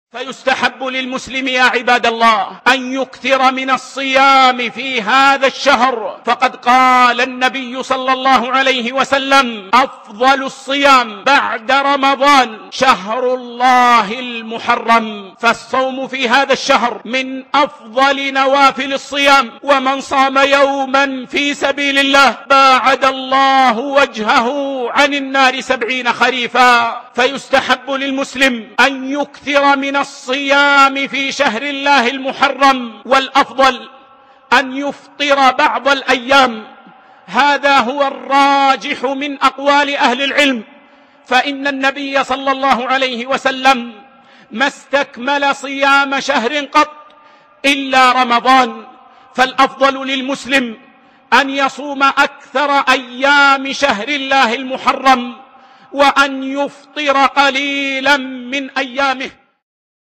فيستحب للمسلم يا عباد الله أن يكثر من الصيام في هذا الشهر، فقد قال النبي صلى الله عليه وسلم: أفضل الصيام بعد رمضان شهر الله المحرم. فالصوم في هذا الشهر من أفضل نوافل الصيام، ومن صام يوما في سبيل الله باعد الله وجهه عن النار 70 خريفا. فيستحب للمسلم أن يكثر من الصيام في شهر الله المحرم، والأفضل أن يفطر بعض الأيام. هذا هو الراجح من أقوال أهل العلم، فإن النبي صلى الله عليه وسلم ما استكمل صيام شهر قط إلا رمضان. فالأفضل للمسلم أن يصوم أكثر أيام شهر الله المحرم، وأن يفطر قليلا من أيامه.